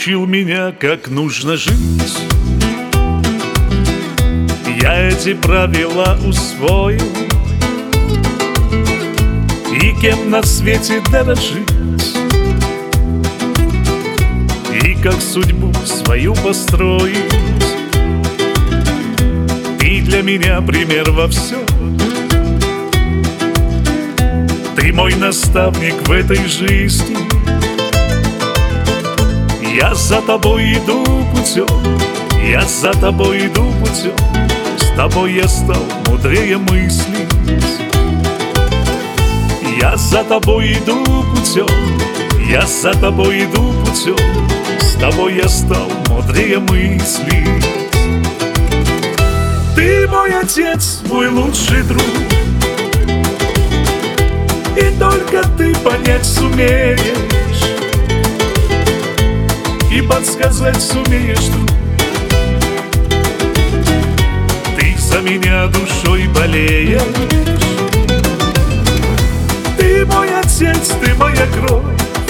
научил меня, как нужно жить. Я эти правила усвоил, и кем на свете дорожить, и как судьбу свою построить. Ты для меня пример во всем, ты мой наставник в этой жизни. Я за тобой иду путем, я за тобой иду путем. С тобой я стал мудрее мыслить. Я за тобой иду путем, я за тобой иду путем. С тобой я стал мудрее мыслить. Ты мой отец, мой лучший друг, и только ты понять сумеешь, и подсказать сумеешь, друг. Ты за меня душой болеешь. Ты мой отец, ты моя кровь.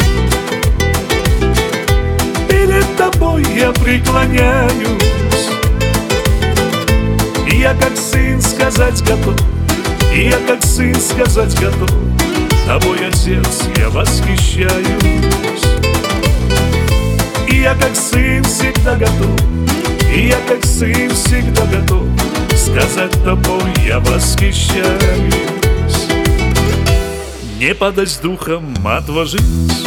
Перед тобой я преклоняюсь. И я как сын сказать готов, и я как сын сказать готов. Тобой, отец, я восхищаюсь. И я как сын всегда готов, и я как сын всегда готов сказать тобой я восхищаюсь. Не падать духом, отложить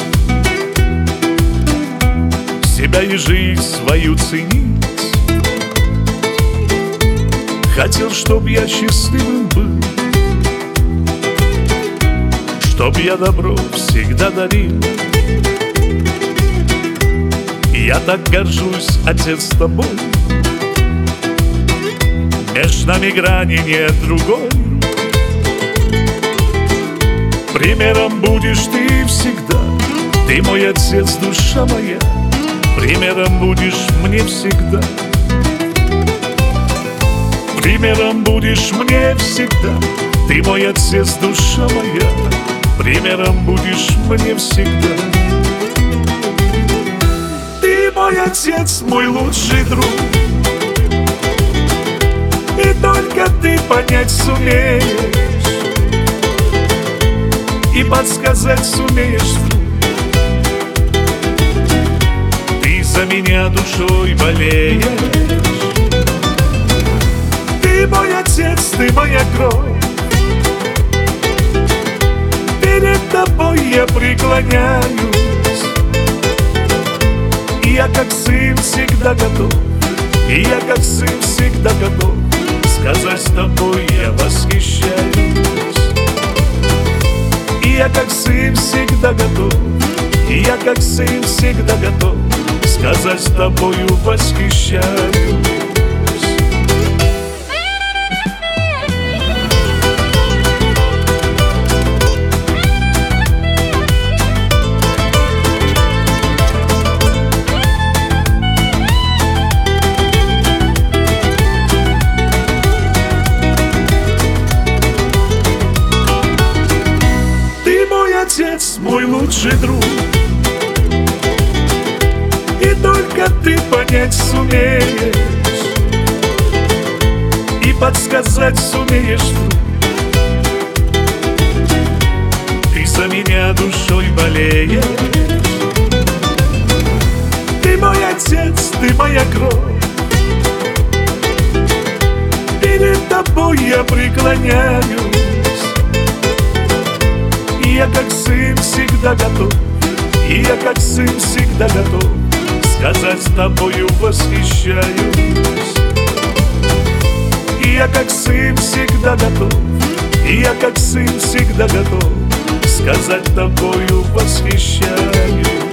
себя и жизнь свою ценить. Хотел, чтоб я счастливым был, чтоб я добро всегда дарил. Я так горжусь, отец, тобой. Между нами грани нет другой. Примером будешь ты всегда. Ты мой отец, душа моя. Примером будешь мне всегда. Примером будешь мне всегда. Ты мой отец, душа моя. Примером будешь мне всегда. Ты мой отец, мой лучший друг, и только ты понять сумеешь, и подсказать сумеешь, друг. Ты за меня душой болеешь. Ты мой отец, ты моя кровь. Перед тобой я преклоняюсь. И я как сын всегда готов, и я как сын всегда готов сказать с тобой я восхищаюсь. И я как сын всегда готов, и я как сын всегда готов сказать с тобою восхищаюсь. Отец, мой лучший друг, и только ты понять сумеешь, и подсказать сумеешь, друг. Ты за меня душой болеешь. Ты мой отец, ты моя кровь. Перед тобой я преклоняюсь. И я как сын всегда готов, и я как сын всегда готов сказать с тобою восхищаюсь. И я как сын всегда готов, и я как сын всегда готов сказать тобою восхищаюсь.